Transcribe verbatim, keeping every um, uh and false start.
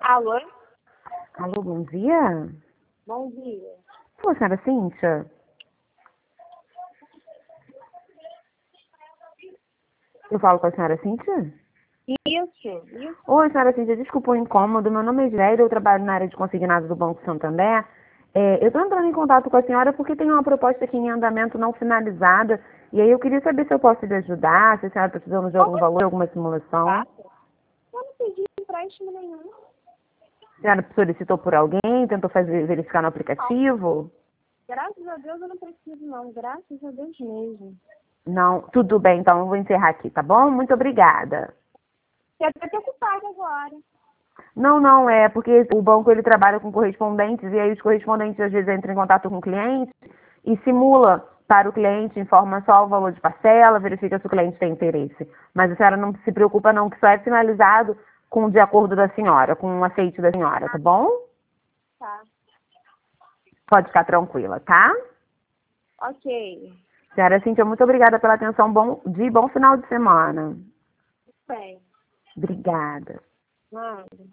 Alô? Alô, bom dia? Bom dia. Pô, senhora Cíntia? Eu falo com a senhora Cíntia? Isso, isso. Oi, senhora Cíntia, desculpa o incômodo. Meu nome é Gileide, eu trabalho na área de consignados do Banco Santander. É, eu estou entrando em contato com a senhora porque tem uma proposta aqui em andamento não finalizada. E aí eu queria saber se eu posso lhe ajudar, se a senhora está precisando de algum valor, de alguma simulação. Passa. Eu não pedi empréstimo nenhum. A senhora solicitou por alguém, tentou fazer, verificar no aplicativo? Graças a Deus eu não preciso não. Graças a Deus mesmo. Não, tudo bem, então eu vou encerrar aqui, tá bom? Muito obrigada. Você até preocupada agora. Não, não, é porque o banco ele trabalha com correspondentes e aí os correspondentes às vezes entram em contato com o cliente e simula para o cliente, informa só o valor de parcela, verifica se o cliente tem interesse. Mas a senhora não se preocupa não, que só é finalizado com o de acordo da senhora, com o aceite da senhora, tá bom? Tá. Pode ficar tranquila, tá? Ok. Senhora Cíntia, muito obrigada pela atenção, bom dia e bom final de semana. Bem. Obrigada. Nada.